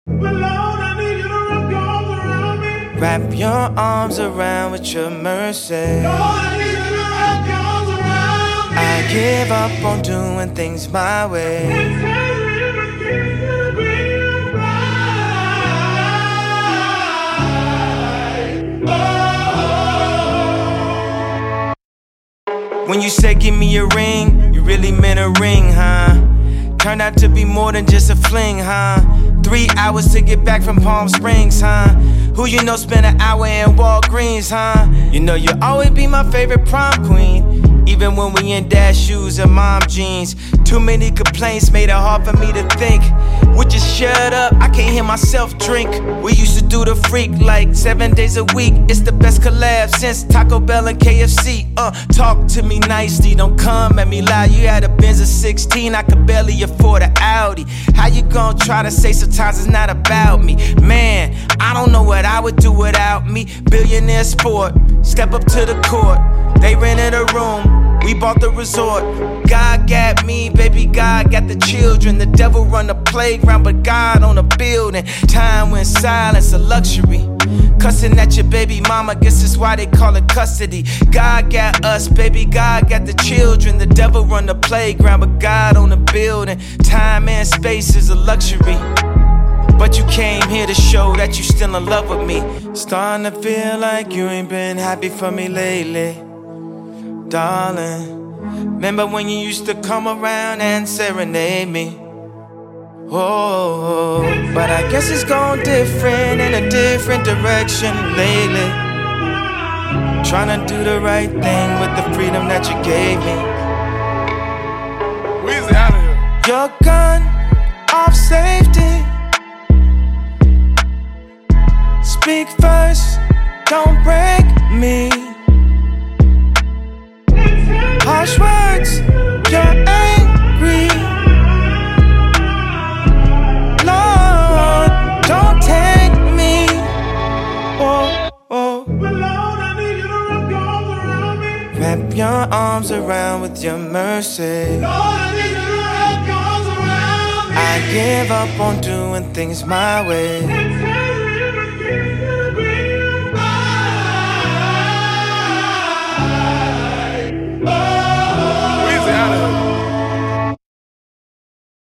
Lord, I need you to wrap your arms around me. Wrap your arms around with your mercy. Lord, I need you to wrap your arms around me. I give up on doing things my way. And tell me if I keep you being right. When you said give me a ring, you really meant a ring, huh? Turned out to be more than just a fling, huh? 3 hours to get back from Palm Springs, huh? Who you know spent an hour in Walgreens, huh? You know you'll always be my favorite prom queen, even when we in dad shoes and mom jeans. Too many complaints made it hard for me to think. Would you shut up? I can't hear myself drink. We used to do the freak like 7 days a week. It's the best collab since Taco Bell and KFC. Talk to me nicely, don't come at me loud. You had a Benz of 16, I could barely afford an Audi. How you gonna try to say sometimes it's not about me? Man, I don't know what I would do without me. Billionaire sport, step up to the court. They rented a room, we bought the resort. God got me, baby, God got the children. The devil run the playground, but God on the building. Time when silence a luxury. Cussing at your baby mama, guess that's why they call it custody. God got us, baby, God got the children. The devil run the playground, but God on the building. Time and space is a luxury. But you came here to show that you still in love with me. Starting to feel like you ain't been happy for me lately, darling. Remember when you used to come around and serenade me? Oh, but I guess it's gone different in a different direction lately. Trying to do the right thing with the freedom that you gave me. Weezy out of here. Your gun off safety. Speak first, don't break me. Harsh words, you're angry. Lord, don't take me. Oh, oh. Lord, I need you to wrap your arms around me. Wrap your arms around with your mercy. Lord, I need you to wrap your arms around me. I give up on doing things my way. And